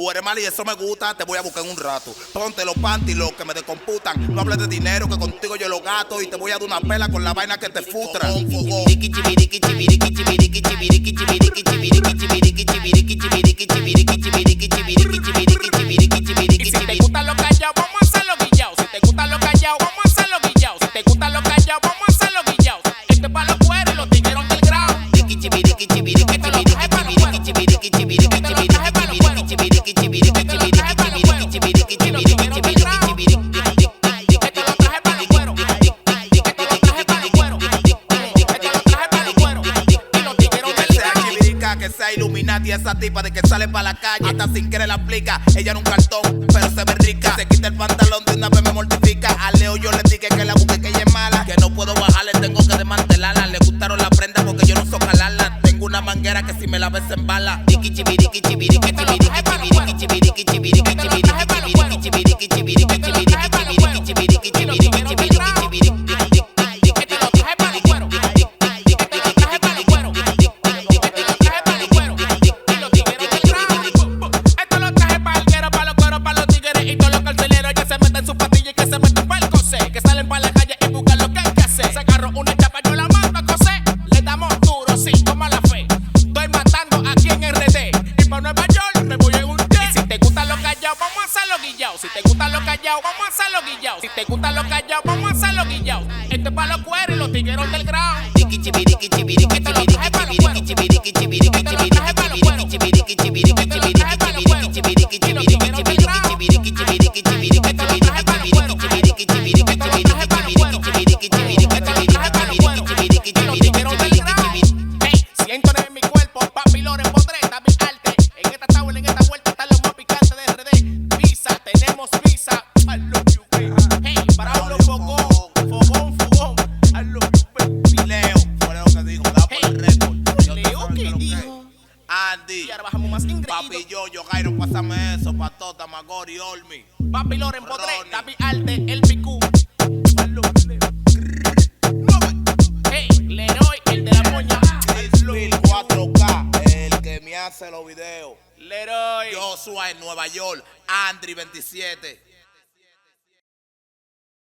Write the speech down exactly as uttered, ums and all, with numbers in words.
Tú eres mal y eso me gusta, te voy a buscar en un rato. Ponte los panties, los que me descomputan. No hables de dinero, que contigo yo lo gato. Y te voy a dar una pela con la vaina que te frustra. Y si te gustan los callados, vamos a hacerlo guillados. Si te gustan los callados, vamos a hacerlo guillados. Si te gustan los callados, vamos a hacerlo guillados. Este pa' los cueros y los tigueros del grado. Esto lo traje pa' los cueros. Esto lo traje pa' los cueros. Esto lo traje pa' los cueros. Y los tigueros del grado. Esto lo traje pa' los cueros. Esto lo traje pa' los cueros. Esto lo traje pa' los cueros. Esto lo traje pa' los cueros. Y los tigueros del grado. Que sea Illuminati, esa tipa de que sale pa' la calle. Esta sin querer la aplica. Ella en un cartón, pero se ve rica. Se quita el pantalón de una vez me mortifica. A Leo yo le dije que la busque, que ella es mala. Que no puedo bajarle, tengo que desmantelarla. Le gustaron las prendas porque yo no soy jalarla. Tengo una manguera que si me la ves en bala. Esto lo traje pa' los cueros. Esto lo traje pa' los cueros. Esto lo traje pa' los cueros. Y los tigueros del grado. Esto lo traje pa' los cueros. Esto lo traje pa' los cueros. Esto lo traje pa' los cueros. Esto lo traje pa' los cueros. Y los tigueros del grado. Esto lo traje pa' el guero, pa' los cueros, pa' los tigres y todos los carceleros que se meten sus patillas y que se meten pa' el cosé. Que salen pa' la calle y buscan lo que hay que hacer. Se agarró una chapa, yo la mando a coser. Le damos duro, sí, toma la fe. Estoy matando aquí en R D. Y pa' Nueva York me voy en un jet. Y si te gustan los callados, vamos a hacerlo guillados. Si te gustan los callados, vamos a hacerlo guillados. Si te gustan los callados, vamos a hacerlo guillados. Este es pa' los cueros y los tigueros del grado. Esto lo traje pa' los cueros. Esto lo traje pa' los cueros. Esto lo traje pa' los cueros. Y los tigueros del grado. Esto lo traje pa' los cueros. Esto lo traje pa' los cueros. Esto lo traje pa' los cueros. Y los tigueros del grado. Hey, siento en mi cuerpo, papi Loren Podré, está mi arte. En esta tabla, en esta vuelta están los más picantes de R D. Pizza, tenemos pizza. I love you, baby. Hey, para uno fogón, fogón, fogón. I love you, baby. Leo, fue lo que dijo, da por el récord. Yo te Leo, sabes ¿qué lo que dijo? es. Andy, Y ahora bajamos más ingreído. papi yo, yo, Jairo, pásame eso, patota, Magori, Olmi. Papi Loren Podré, Ronnie. está mi arte, el Picú. I love you, Leo. Hey, Leroy, el de la moña. Bill cuatro K, el que me hace los videos. Leroy. Joshua en Nueva York, Andri veintisiete.